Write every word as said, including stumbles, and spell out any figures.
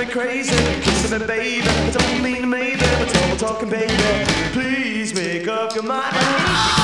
crazy, kissing me, baby. I don't mean maybe, but all talking, baby. Please make up your mind.